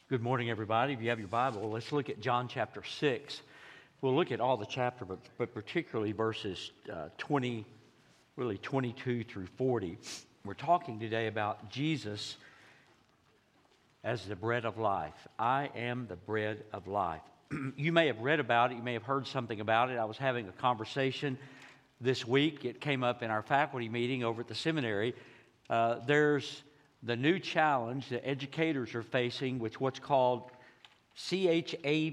Good morning, everybody. If you have your Bible, let's look at John chapter 6. We'll look at all the chapter, but particularly verses 22 through 40. We're talking today about Jesus as the bread of life. I am the bread of life. You may have read about it. You may have heard something about it. I was having a conversation this week. It came up in our faculty meeting over at the seminary. There's the new challenge that educators are facing with what's called CHAT,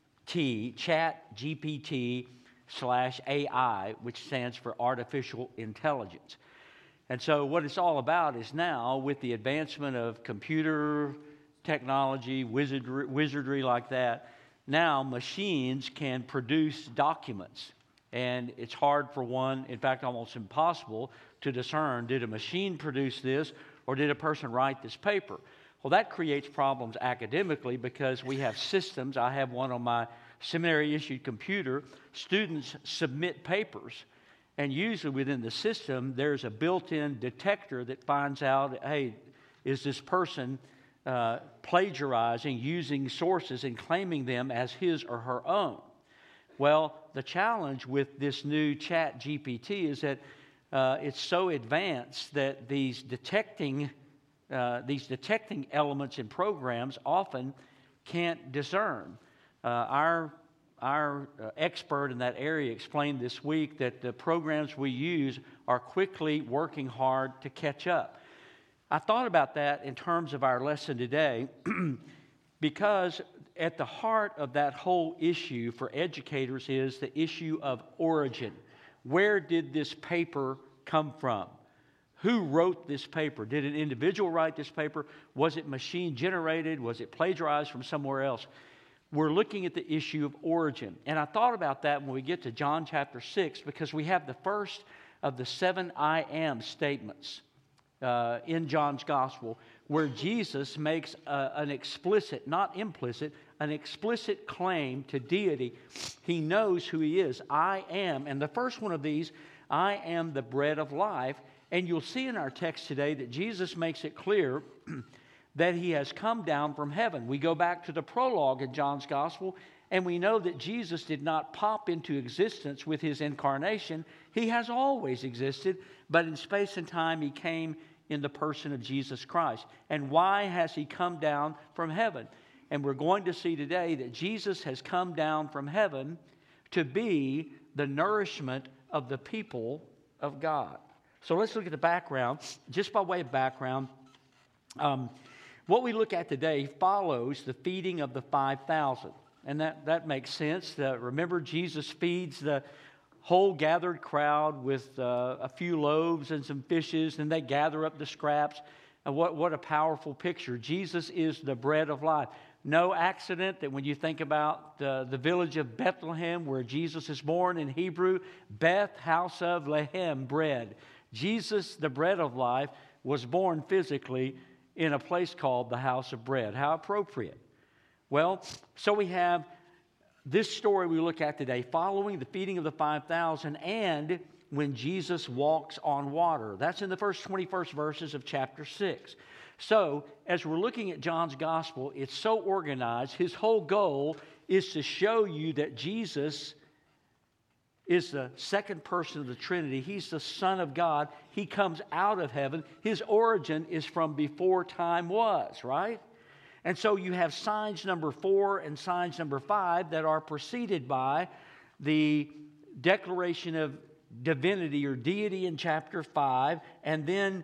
ChatGPT/AI, which stands for Artificial Intelligence. And so what it's all about is now, with the advancement of computer technology, wizardry like that, now machines can produce documents. And it's hard for one, in fact, almost impossible to discern, did a machine produce this or did a person write this paper? Well, that creates problems academically because we have systems. I have one on my seminary-issued computer. Students submit papers, and usually within the system, there's a built-in detector that finds out, hey, is this person plagiarizing, using sources and claiming them as his or her own? Well, the challenge with this new ChatGPT is that it's so advanced that these detecting elements in programs often can't discern. Our expert in that area explained this week that the programs we use are quickly working hard to catch up. I thought about that in terms of our lesson today because at the heart of that whole issue for educators is the issue of origin. Where did this paper come from? Who wrote this paper? Did an individual write this paper? Was it machine generated? Was it plagiarized from somewhere else? We're looking at the issue of origin. And I thought about that when we get to John chapter 6 because we have the first of the 7 I am statements in John's gospel where Jesus makes an explicit, not implicit, an explicit claim to deity. He knows who he is. I am. And the first one of these, I am the bread of life. And you'll see in our text today that Jesus makes it clear that he has come down from heaven. We go back to the prologue in John's gospel, and we know that Jesus did not pop into existence with his incarnation. He has always existed, but in space and time he came in the person of Jesus Christ. And why has he come down from heaven? And we're going to see today that Jesus has come down from heaven to be the nourishment of the people of God. So let's look at the background. Just by way of background, what we look at today follows the feeding of the 5,000. And that makes sense. Remember, Jesus feeds the whole gathered crowd with a few loaves and some fishes, and they gather up the scraps. And what a powerful picture. Jesus is the bread of life. No accident that when you think about the village of Bethlehem where Jesus is born in Hebrew, Beth, house of Lehem, bread. Jesus, the bread of life, was born physically in a place called the house of bread. How appropriate. Well, so we have this story we look at today following the feeding of the 5,000 and when Jesus walks on water. That's in the first 21st verses of chapter 6. So, as we're looking at John's gospel, it's so organized. His whole goal is to show you that Jesus is the second person of the Trinity. He's the Son of God. He comes out of heaven. His origin is from before time was, right? And so you have signs number 4 and signs number 5 that are preceded by the declaration of divinity or deity in chapter 5, and then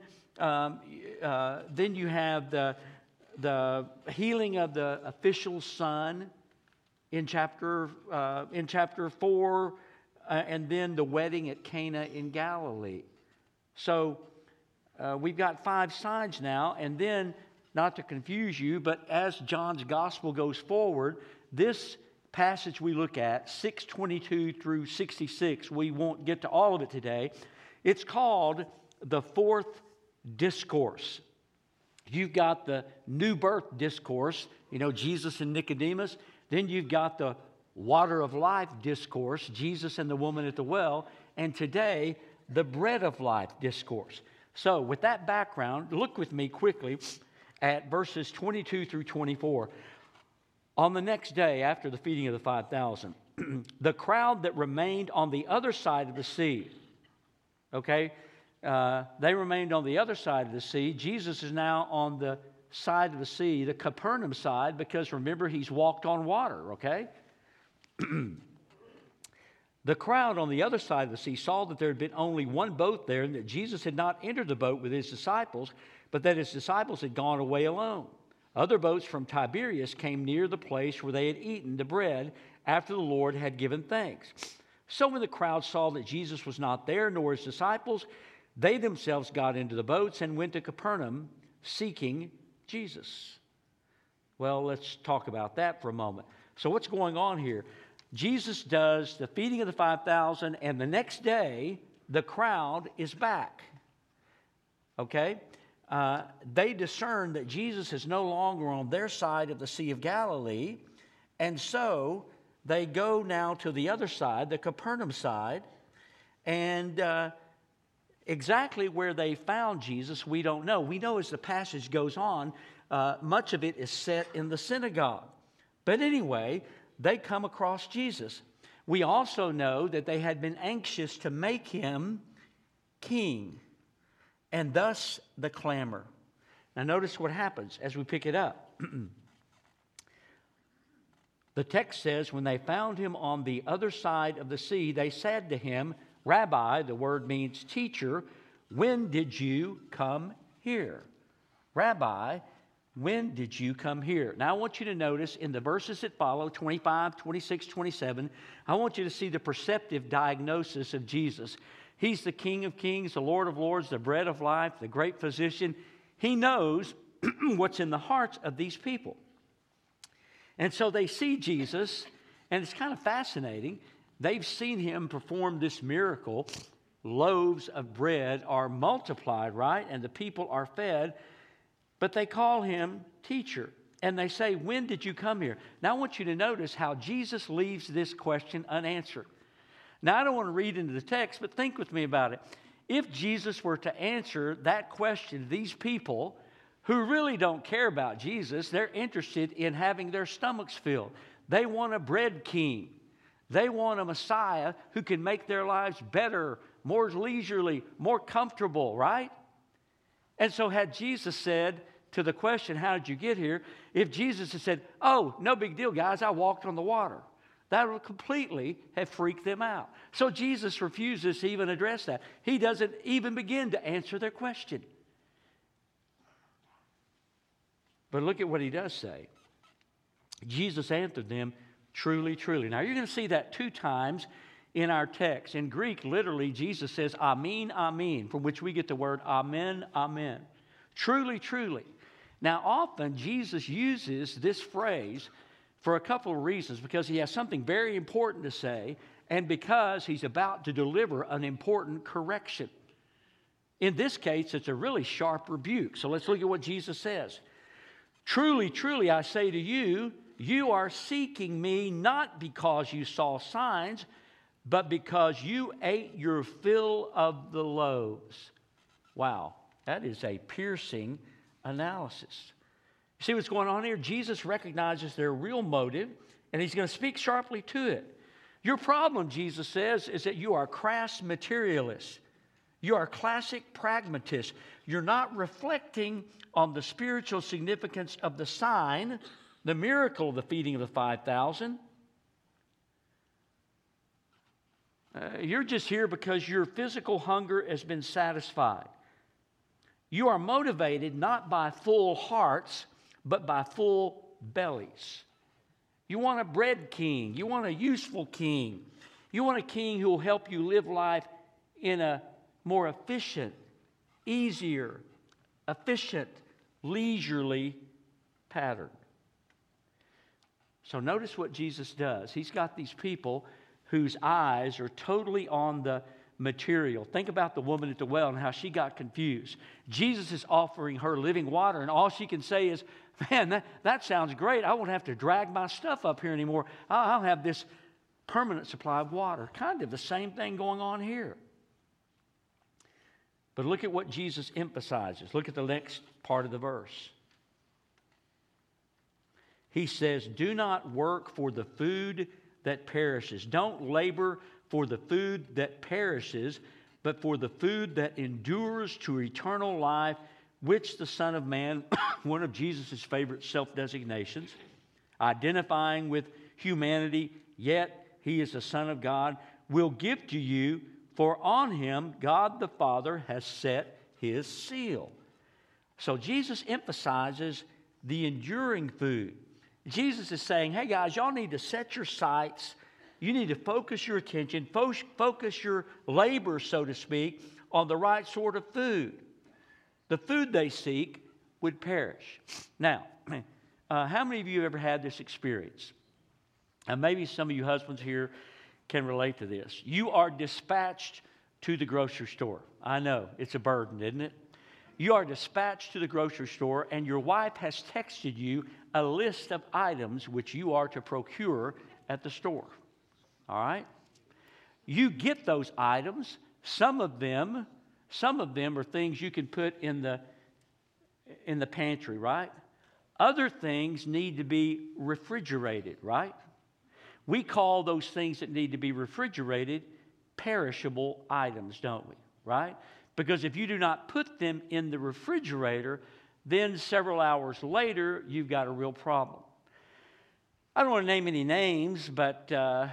you have the healing of the official son in chapter 4, and then the wedding at Cana in Galilee. So we've got 5 signs now, and then, not to confuse you, but as John's gospel goes forward, this passage we look at, 6:22 through 66, we won't get to all of it today. It's called the fourth discourse. You've got the new birth discourse, Jesus and Nicodemus. Then you've got the water of life discourse, Jesus and the woman at the well. And today, the bread of life discourse. So with that background, look with me quickly at verses 22 through 24. On the next day, after the feeding of the 5,000, the crowd that remained on the other side of the sea, okay, they remained on the other side of the sea. Jesus is now on the side of the sea, the Capernaum side, because remember, he's walked on water, okay? The crowd on the other side of the sea saw that there had been only one boat there and that Jesus had not entered the boat with his disciples, but that his disciples had gone away alone. Other boats from Tiberias came near the place where they had eaten the bread after the Lord had given thanks. So when the crowd saw that Jesus was not there, nor his disciples, they themselves got into the boats and went to Capernaum seeking Jesus. Well, let's talk about that for a moment. So what's going on here? Jesus does the feeding of the 5,000, and the next day, the crowd is back. Okay? They discern that Jesus is no longer on their side of the Sea of Galilee, and so they go now to the other side, the Capernaum side, and exactly where they found Jesus, we don't know. We know as the passage goes on, much of it is set in the synagogue. But anyway, they come across Jesus. We also know that they had been anxious to make him king, and thus the clamor. Now notice what happens as we pick it up. The text says, when they found him on the other side of the sea, they said to him, Rabbi, the word means teacher, when did you come here? Rabbi, when did you come here? Now I want you to notice in the verses that follow, 25, 26, 27, I want you to see the perceptive diagnosis of Jesus. He's the King of kings, the Lord of lords, the bread of life, the great physician. He knows what's in the hearts of these people. And so they see Jesus, and it's kind of fascinating. They've seen him perform this miracle. Loaves of bread are multiplied, right? And the people are fed. But they call him teacher. And they say, when did you come here? Now I want you to notice how Jesus leaves this question unanswered. Now I don't want to read into the text, but think with me about it. If Jesus were to answer that question, these people who really don't care about Jesus, they're interested in having their stomachs filled. They want a bread king. They want a Messiah who can make their lives better, more leisurely, more comfortable, right? And so had Jesus said to the question, how did you get here? If Jesus had said, oh, no big deal, guys, I walked on the water. That would completely have freaked them out. So Jesus refuses to even address that. He doesn't even begin to answer their question. But look at what he does say. Jesus answered them, truly, truly. Now you're going to see that 2 times in our text. In Greek, literally, Jesus says, Amen, Amen, from which we get the word Amen, Amen. Truly, truly. Now, often Jesus uses this phrase for a couple of reasons, because he has something very important to say, and because he's about to deliver an important correction. In this case, it's a really sharp rebuke. So let's look at what Jesus says. Truly, truly, I say to you, you are seeking me not because you saw signs, but because you ate your fill of the loaves. Wow, that is a piercing analysis. You see what's going on here? Jesus recognizes their real motive, and he's going to speak sharply to it. Your problem, Jesus says, is that you are crass materialists. You are classic pragmatists. You're not reflecting on the spiritual significance of the sign, the miracle of the feeding of the 5,000. You're just here because your physical hunger has been satisfied. You are motivated not by full hearts, but by full bellies. You want a bread king. You want a useful king. You want a king who will help you live life in a more efficient, easier, leisurely pattern. So notice what Jesus does. He's got these people whose eyes are totally on the material. Think about the woman at the well and how she got confused. Jesus is offering her living water, and all she can say is, man, that sounds great. I won't have to drag my stuff up here anymore. I'll have this permanent supply of water. Kind of the same thing going on here. But look at what Jesus emphasizes. Look at the next part of the verse. He says, do not work for the food that perishes. Don't labor for the food that perishes, but for the food that endures to eternal life, which the Son of Man, one of Jesus' favorite self-designations, identifying with humanity, yet he is the Son of God, will give to you, for on him God the Father has set his seal. So Jesus emphasizes the enduring food. Jesus is saying, hey guys, y'all need to set your sights. You need to focus your attention, focus your labor, so to speak, on the right sort of food. The food they seek would perish. Now, how many of you have ever had this experience? And maybe some of you husbands here can relate to this. You are dispatched to the grocery store. I know, it's a burden, isn't it? You are dispatched to the grocery store, and your wife has texted you a list of items which you are to procure at the store. All right? You get those items. Some of them are things you can put in the pantry, right? Other things need to be refrigerated, right? We call those things that need to be refrigerated perishable items, don't we? Right? Because if you do not put them in the refrigerator, then several hours later, you've got a real problem. I don't want to name any names, but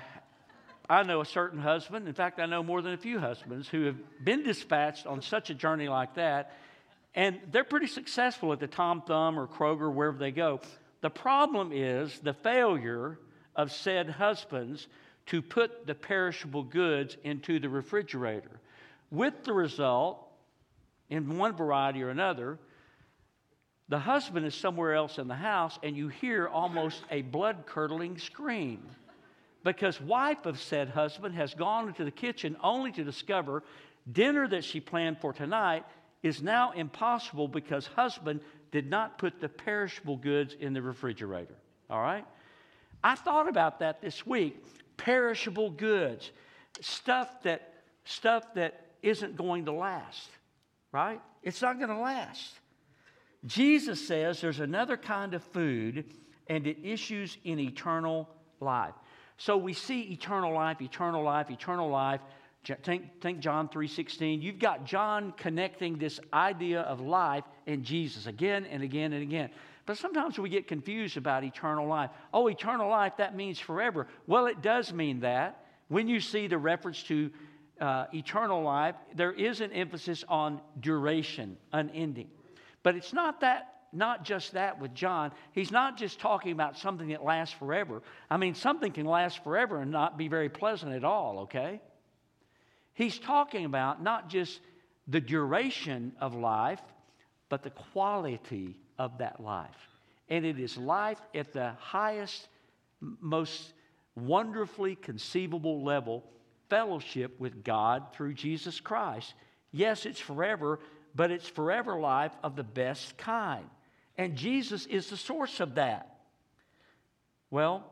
I know a certain husband. In fact, I know more than a few husbands who have been dispatched on such a journey like that, and they're pretty successful at the Tom Thumb or Kroger, wherever they go. The problem is the failure of said husbands to put the perishable goods into the refrigerator, with the result, in one variety or another, the husband is somewhere else in the house, and you hear almost a blood-curdling scream, because wife of said husband has gone into the kitchen only to discover dinner that she planned for tonight is now impossible because husband did not put the perishable goods in the refrigerator. All right? I thought about that this week. Perishable goods, stuff that isn't going to last, right? It's not going to last. Jesus says there's another kind of food, and it issues in eternal life. So we see eternal life, eternal life, eternal life. Think John 3:16. You've got John connecting this idea of life and Jesus again and again and again. But sometimes we get confused about eternal life. Oh, eternal life, that means forever. Well, it does mean that. When you see the reference to eternal life, there is an emphasis on duration, unending. But it's not just that with John. He's not just talking about something that lasts forever. I mean, something can last forever and not be very pleasant at all, okay? He's talking about not just the duration of life, but the quality of that life. And it is life at the highest, most wonderfully conceivable level, fellowship with God through Jesus Christ. Yes, it's forever, but it's forever life of the best kind. And Jesus is the source of that. Well,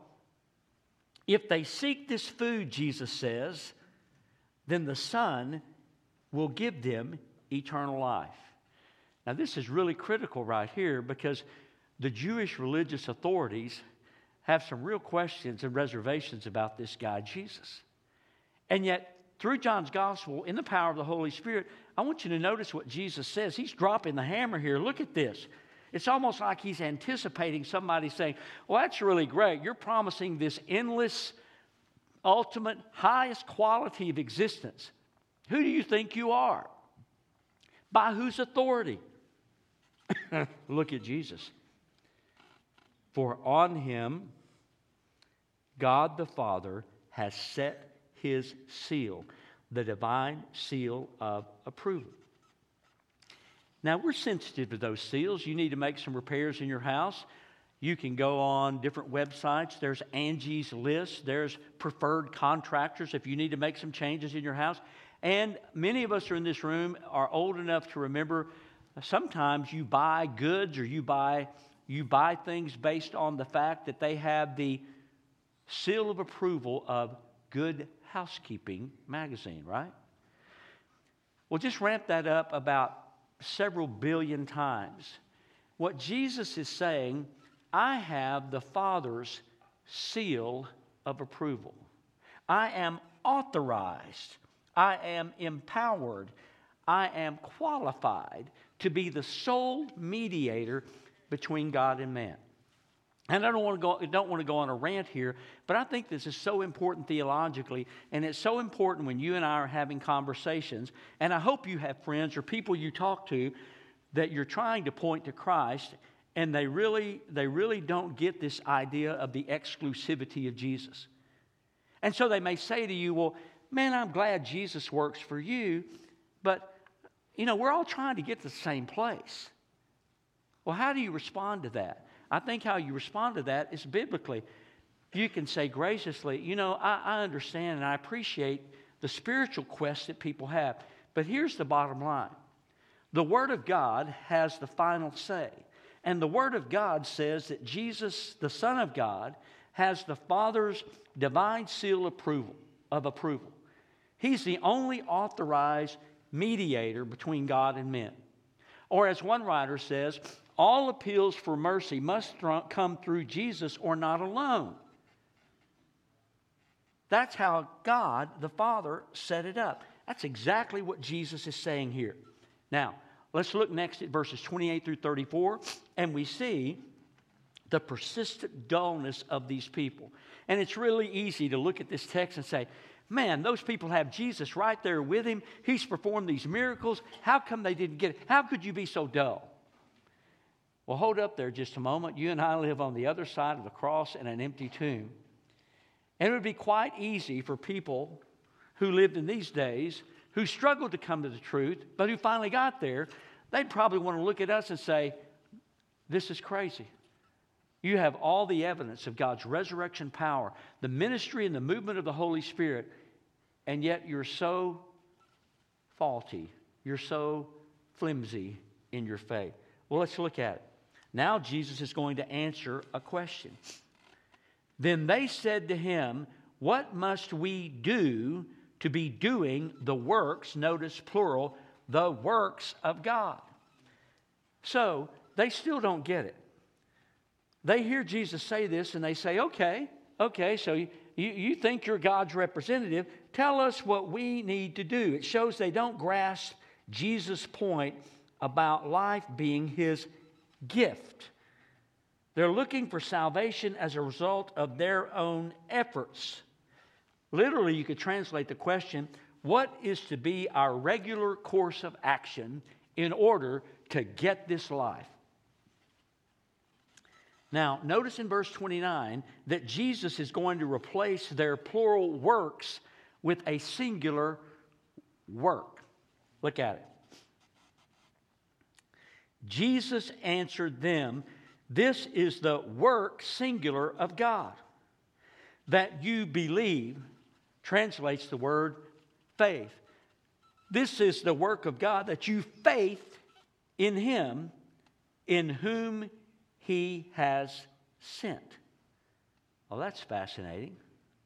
if they seek this food, Jesus says, then the Son will give them eternal life. Now, this is really critical right here because the Jewish religious authorities have some real questions and reservations about this guy, Jesus. And yet, through John's gospel, in the power of the Holy Spirit, I want you to notice what Jesus says. He's dropping the hammer here. Look at this. It's almost like he's anticipating somebody saying, well, that's really great. You're promising this endless, ultimate, highest quality of existence. Who do you think you are? By whose authority? Look at Jesus. For on him, God the Father has set his seal, the divine seal of approval. Now, we're sensitive to those seals. You need to make some repairs in your house. You can go on different websites. There's Angie's List. There's preferred contractors if you need to make some changes in your house. And many of us are in this room are old enough to remember sometimes you buy goods or you buy things based on the fact that they have the seal of approval of Good Housekeeping magazine, right? Well, just ramp that up about several billion times. What Jesus is saying, I have the Father's seal of approval. I am authorized. I am empowered. I am qualified to be the sole mediator between God and man. And I don't want to go on a rant here, but I think this is so important theologically, and it's so important when you and I are having conversations. And I hope you have friends or people you talk to that you're trying to point to Christ, and they really don't get this idea of the exclusivity of Jesus. And so they may say to you, well, man, I'm glad Jesus works for you, but, we're all trying to get to the same place. Well, how do you respond to that? I think how you respond to that is biblically. You can say graciously, I understand and I appreciate the spiritual quest that people have, but here's the bottom line. The Word of God has the final say. And the Word of God says that Jesus, the Son of God, has the Father's divine seal of approval. He's the only authorized mediator between God and men. Or as one writer says, all appeals for mercy must come through Jesus or not alone. That's how God, the Father, set it up. That's exactly what Jesus is saying here. Now, let's look next at verses 28 through 34, and we see the persistent dullness of these people. And it's really easy to look at this text and say, man, those people have Jesus right there with him. He's performed these miracles. How come they didn't get it? How could you be so dull? Well, hold up there just a moment. You and I live on the other side of the cross in an empty tomb. And it would be quite easy for people who lived in these days, who struggled to come to the truth, but who finally got there, they'd probably want to look at us and say, this is crazy. You have all the evidence of God's resurrection power, the ministry and the movement of the Holy Spirit, and yet you're so faulty. You're so flimsy in your faith. Well, let's look at it. Now Jesus is going to answer a question. Then they said to him, what must we do to be doing the works, notice plural, the works of God? So they still don't get it. They hear Jesus say this and they say, okay, so you think you're God's representative. Tell us what we need to do. It shows they don't grasp Jesus' point about life being his gift. They're looking for salvation as a result of their own efforts. Literally, you could translate the question, what is to be our regular course of action in order to get this life? Now, notice in verse 29 that Jesus is going to replace their plural works with a singular work. Look at it. Jesus answered them, this is the work, singular, of God, that you believe, translates the word faith. This is the work of God, that you faith in him in whom he has sent. Well, that's fascinating.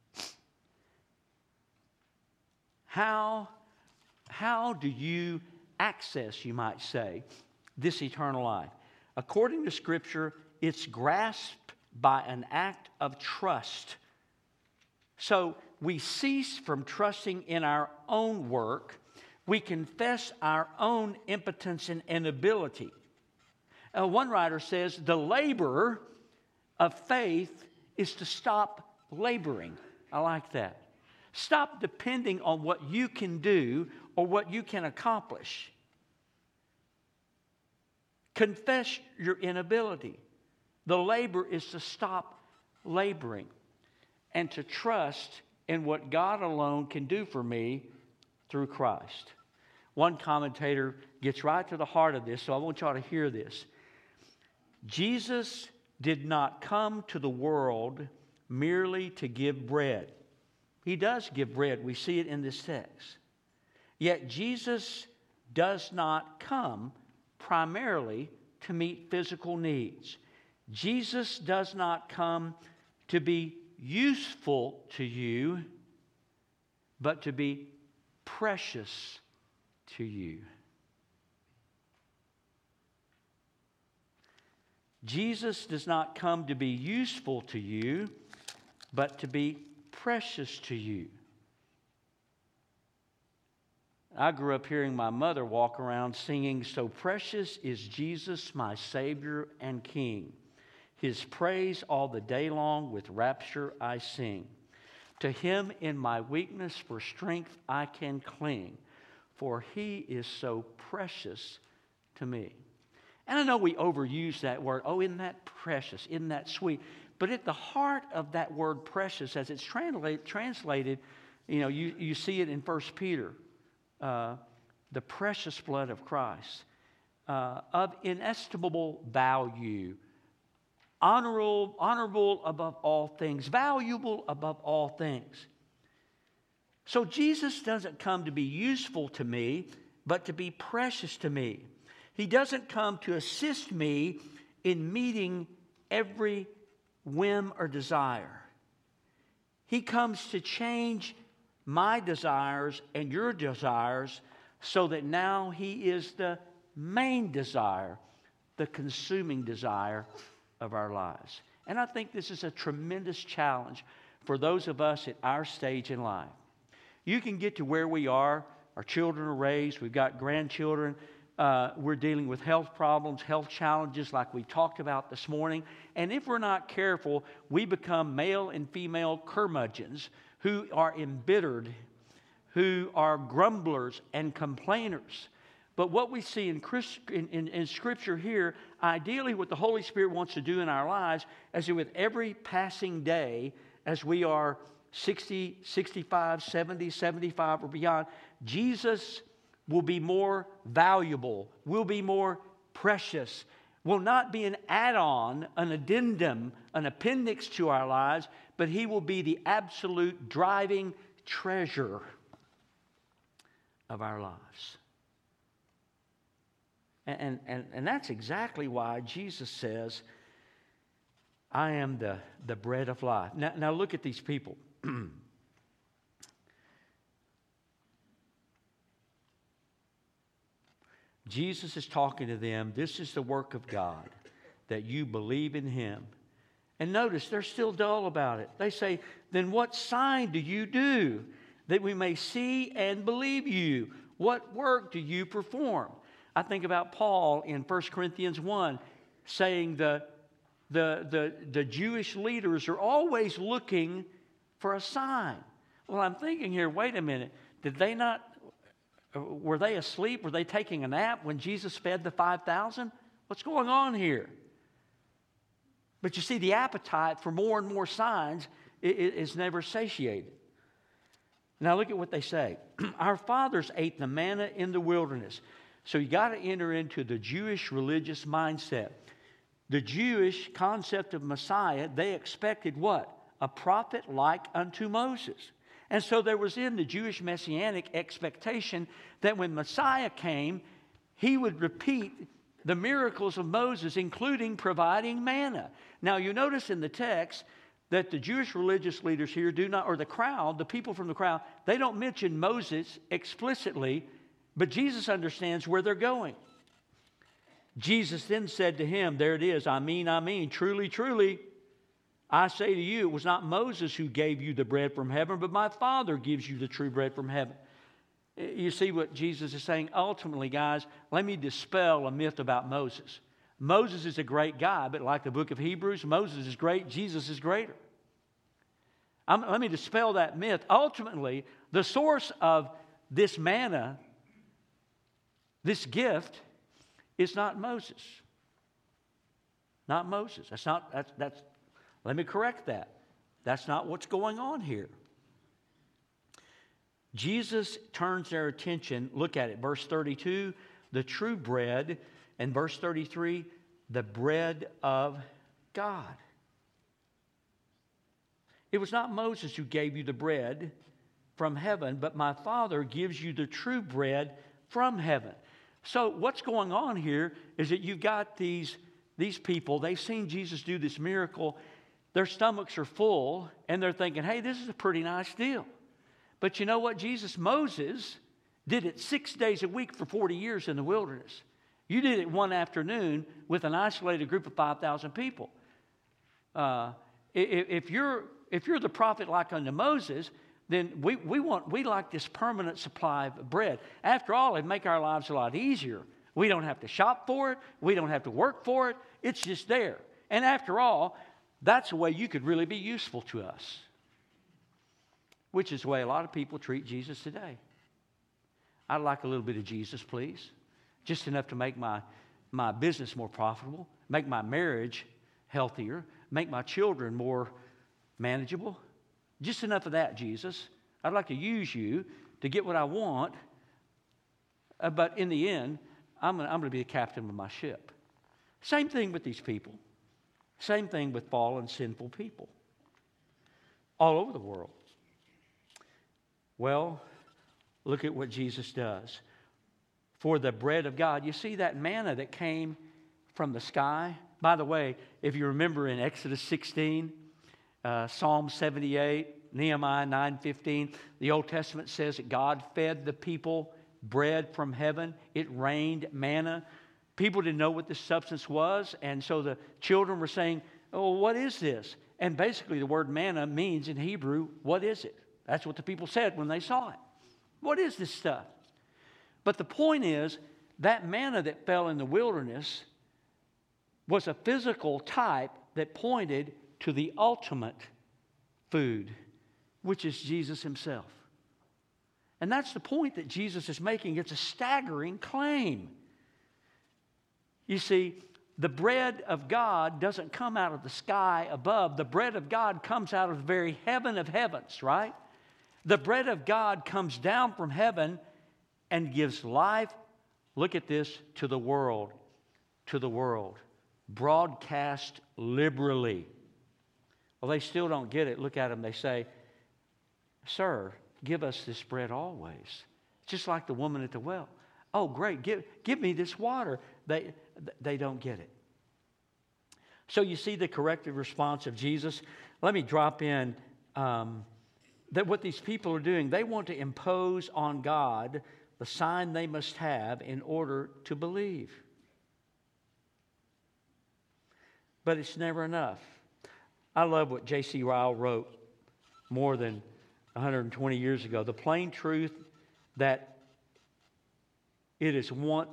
How do you access, you might say, this eternal life? According to Scripture, it's grasped by an act of trust. So we cease from trusting in our own work. We confess our own impotence and inability. One writer says, the labor of faith is to stop laboring. I like that. Stop depending on what you can do or what you can accomplish. Confess your inability. The labor is to stop laboring and to trust in what God alone can do for me through Christ. One commentator gets right to the heart of this, so I want y'all to hear this. Jesus did not come to the world merely to give bread. He does give bread. We see it in this text. Yet Jesus does not come primarily to meet physical needs. Jesus does not come to be useful to you, but to be precious to you. Jesus does not come to be useful to you, but to be precious to you. I grew up hearing my mother walk around singing, "So precious is Jesus, my Savior and King. His praise all the day long with rapture I sing. To Him in my weakness for strength I can cling, for He is so precious to me." And I know we overuse that word. Oh, isn't that precious? Isn't that sweet? But at the heart of that word precious, as it's translated, you see it in 1 Peter. The precious blood of Christ, of inestimable value, honorable above all things, valuable above all things. So Jesus doesn't come to be useful to me, but to be precious to me. He doesn't come to assist me in meeting every whim or desire. He comes to change my desires and your desires so that now He is the main desire, the consuming desire of our lives. And I think this is a tremendous challenge for those of us at our stage in life. You can get to where we are. Our children are raised. We've got grandchildren. We're dealing with health problems, health challenges like we talked about this morning. And if we're not careful, we become male and female curmudgeons who are embittered, who are grumblers and complainers. But what we see in Scripture here, ideally what the Holy Spirit wants to do in our lives, is that with every passing day, as we are 60, 65, 70, 75 or beyond, Jesus will be more valuable, will be more precious, will not be an add-on, an addendum, an appendix to our lives, but He will be the absolute driving treasure of our lives. And that's exactly why Jesus says, "I am the bread of life." Now look at these people. Jesus is talking to them. This is the work of God, that you believe in Him. And notice, they're still dull about it. They say, "Then what sign do you do that we may see and believe you? What work do you perform?" I think about Paul in 1 Corinthians 1 saying the Jewish leaders are always looking for a sign. Well, I'm thinking here, wait a minute, were they asleep? Were they taking a nap when Jesus fed the 5,000? What's going on here? But you see, the appetite for more and more signs is never satiated. Now look at what they say. "Our fathers ate the manna in the wilderness." So you got to enter into the Jewish religious mindset. The Jewish concept of Messiah, they expected what? A prophet like unto Moses. And so there was in the Jewish messianic expectation that when Messiah came, He would repeat the miracles of Moses, including providing manna. Now you notice in the text that the Jewish religious leaders here do not, or the crowd, the people from the crowd, they don't mention Moses explicitly, but Jesus understands where they're going. Jesus then said to him, there it is, I mean, truly, truly, I say to you, it was not Moses who gave you the bread from heaven, but my Father gives you the true bread from heaven. You see what Jesus is saying? Ultimately, guys, let me dispel a myth about Moses. Moses is a great guy, but like the book of Hebrews, Moses is great, Jesus is greater. Let me dispel that myth. Ultimately, the source of this manna, this gift, is not Moses. Not Moses. Let me correct that. That's not what's going on here. Jesus turns their attention, look at it, verse 32, the true bread, and verse 33, the bread of God. It was not Moses who gave you the bread from heaven, but my Father gives you the true bread from heaven. So what's going on here is that you've got these people, they've seen Jesus do this miracle, their stomachs are full, and they're thinking, hey, this is a pretty nice deal. But you know what, Moses did it 6 days a week for 40 years in the wilderness. You did it one afternoon with an isolated group of 5,000 people. If you're the prophet like unto Moses, then we like this permanent supply of bread. After all, it'd make our lives a lot easier. We don't have to shop for it. We don't have to work for it. It's just there. And after all, that's the way you could really be useful to us. Which is the way a lot of people treat Jesus today. I'd like a little bit of Jesus, please. Just enough to make my business more profitable, make my marriage healthier, make my children more manageable. Just enough of that, Jesus. I'd like to use you to get what I want, but in the end, I'm going to be the captain of my ship. Same thing with these people. Same thing with fallen, sinful people all over the world. Well, look at what Jesus does. For the bread of God. You see that manna that came from the sky? By the way, if you remember in Exodus 16, Psalm 78, Nehemiah 9:15, the Old Testament says that God fed the people bread from heaven. It rained manna. People didn't know what this substance was, and so the children were saying, "Oh, what is this?" And basically the word manna means in Hebrew, what is it? That's what the people said when they saw it. What is this stuff? But the point is, that manna that fell in the wilderness was a physical type that pointed to the ultimate food, which is Jesus himself. And that's the point that Jesus is making. It's a staggering claim. You see, the bread of God doesn't come out of the sky above. The bread of God comes out of the very heaven of heavens, right? The bread of God comes down from heaven and gives life, look at this, to the world. To the world. Broadcast liberally. Well, they still don't get it. Look at them. They say, "Sir, give us this bread always." Just like the woman at the well. "Oh, great. Give me this water." They don't get it. So you see the corrective response of Jesus. Let me drop in that what these people are doing, they want to impose on God the sign they must have in order to believe. But it's never enough. I love what J.C. Ryle wrote more than 120 years ago. The plain truth is that it is want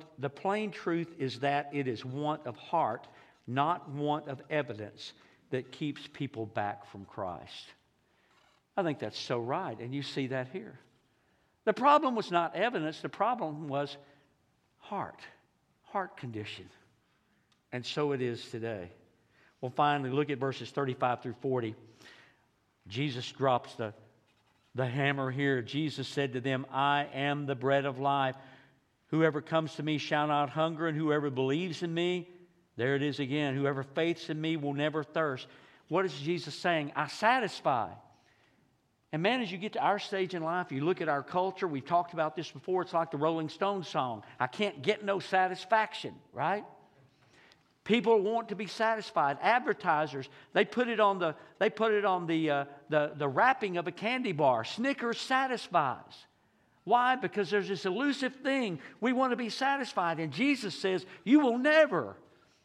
of heart, not want of evidence, that keeps people back from Christ. I think that's so right, and you see that here. The problem was not evidence, the problem was heart condition. And so it is today. Well, finally, look at verses 35 through 40. Jesus drops the hammer here. Jesus said to them, "I am the bread of life. Whoever comes to me shall not hunger, and whoever believes in me," there it is again, "whoever faiths in me will never thirst." What is Jesus saying? I satisfy. And man, as you get to our stage in life, you look at our culture, we've talked about this before, it's like the Rolling Stones song, "I can't get no satisfaction," right? People want to be satisfied. Advertisers, they put it on the wrapping of a candy bar. Snickers satisfies. Why? Because there's this elusive thing. We want to be satisfied. And Jesus says, you will never.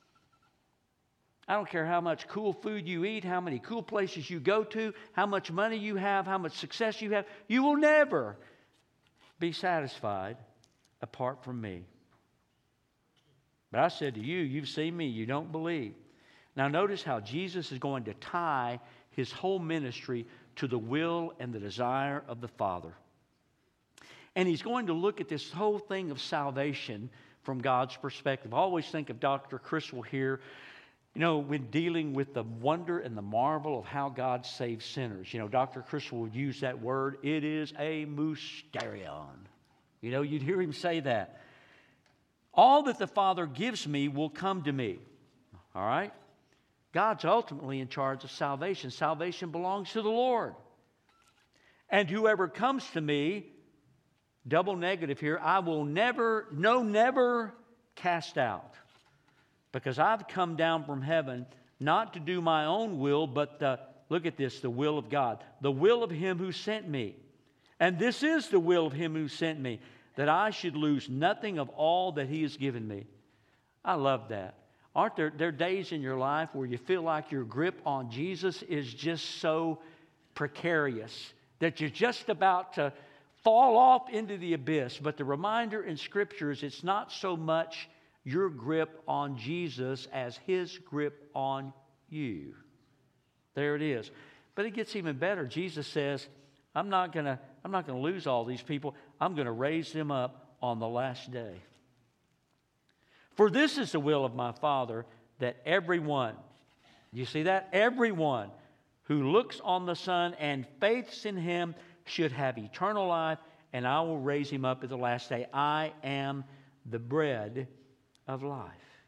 I don't care how much cool food you eat, how many cool places you go to, how much money you have, how much success you have. You will never be satisfied apart from me. But I said to you, you've seen me, you don't believe. Now notice how Jesus is going to tie his whole ministry to the will and the desire of the Father. And he's going to look at this whole thing of salvation from God's perspective. I always think of Dr. Criswell here, when dealing with the wonder and the marvel of how God saves sinners. Dr. Criswell would use that word, it is a mysterion. You'd hear him say that. All that the Father gives me will come to me. All right? God's ultimately in charge of salvation. Salvation belongs to the Lord. And whoever comes to me, double negative here, I will never cast out. Because I've come down from heaven not to do my own will, but look at this, the will of God. The will of him who sent me. And this is the will of him who sent me, that I should lose nothing of all that he has given me, I love that. Aren't there days in your life where you feel like your grip on Jesus is just so precarious that you're just about to fall off into the abyss? But the reminder in Scripture is it's not so much your grip on Jesus as His grip on you. There it is. But it gets even better. Jesus says, I'm not going to lose all these people. I'm going to raise them up on the last day. For this is the will of my Father, that everyone, you see that? Everyone who looks on the Son and faiths in Him should have eternal life, and I will raise him up at the last day. I am the bread of life.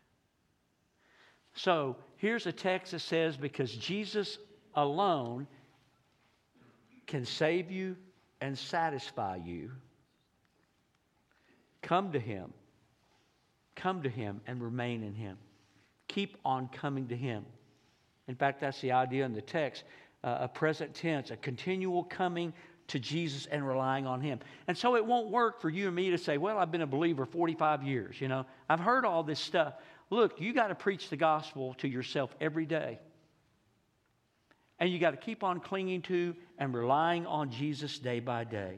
So here's a text that says, because Jesus alone can save you and satisfy you, come to Him. Come to Him and remain in Him. Keep on coming to Him. In fact, that's the idea in the text, a present tense, a continual coming to Jesus and relying on Him. And so it won't work for you and me to say, well, I've been a believer 45 years, you know. I've heard all this stuff. Look, you got to preach the gospel to yourself every day. And you got to keep on clinging to and relying on Jesus day by day.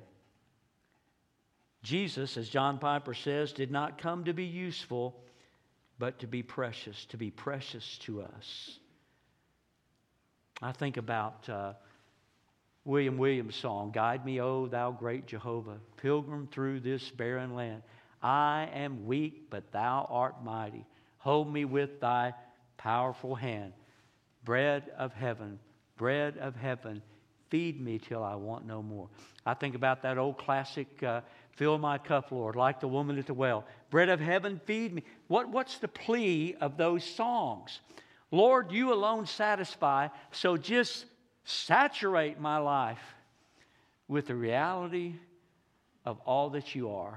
Jesus, as John Piper says, did not come to be useful, but to be precious to us. I think about William Williams' song, Guide me, O thou great Jehovah, pilgrim through this barren land. I am weak, but thou art mighty. Hold me with thy powerful hand. Bread of heaven, feed me till I want no more. I think about that old classic, fill my cup, Lord, like the woman at the well. Bread of heaven, feed me. What's the plea of those songs? Lord, you alone satisfy, so just saturate my life with the reality of all that you are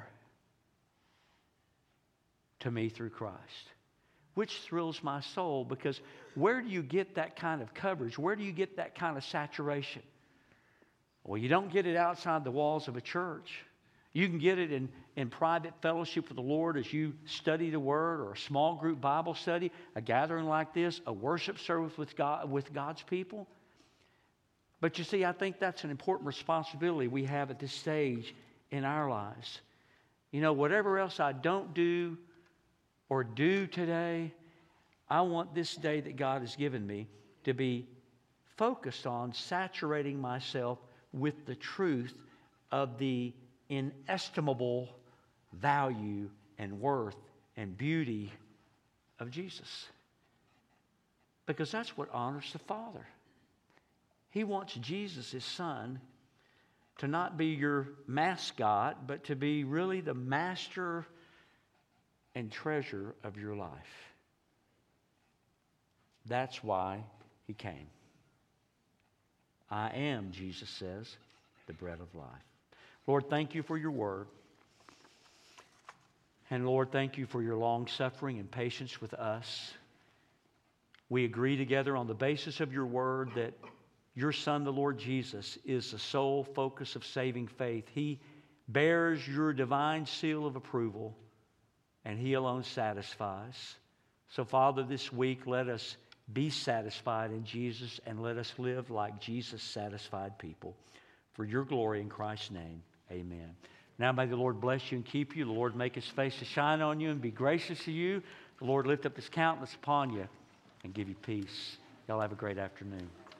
to me through Christ. Which thrills my soul, because where do you get that kind of coverage? Where do you get that kind of saturation? Well, you don't get it outside the walls of a church. You can get it in private fellowship with the Lord as you study the Word, or a small group Bible study, a gathering like this, a worship service with God's people. But you see, I think that's an important responsibility we have at this stage in our lives. You know, whatever else I don't do or do today, I want this day that God has given me to be focused on saturating myself with the truth of the inestimable value and worth and beauty of Jesus. Because that's what honors the Father. He wants Jesus, His Son, to not be your mascot, but to be really the master and treasure of your life. That's why He came. I am, Jesus says, the bread of life. Lord, thank you for your word. And Lord, thank you for your long suffering and patience with us. We agree together on the basis of your word that your Son, the Lord Jesus, is the sole focus of saving faith. He bears your divine seal of approval, and He alone satisfies. So, Father, this week, let us be satisfied in Jesus, and let us live like Jesus satisfied people. For your glory in Christ's name, amen. Now may the Lord bless you and keep you. The Lord make His face to shine on you and be gracious to you. The Lord lift up His countenance upon you and give you peace. Y'all have a great afternoon.